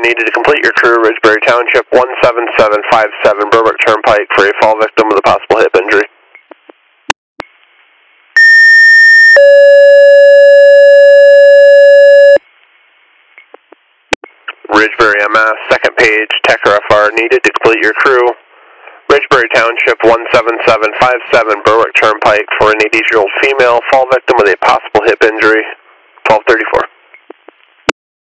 needed to complete your crew, Ridgebury Township 17757 Berwick Turnpike for a fall victim with a possible hip injury. Ridgebury MS, second page, Tecker FR needed to complete your crew, Ridgebury Township 17757 Berwick Turnpike for an 80-year-old female fall victim with a possible hip injury, 1234.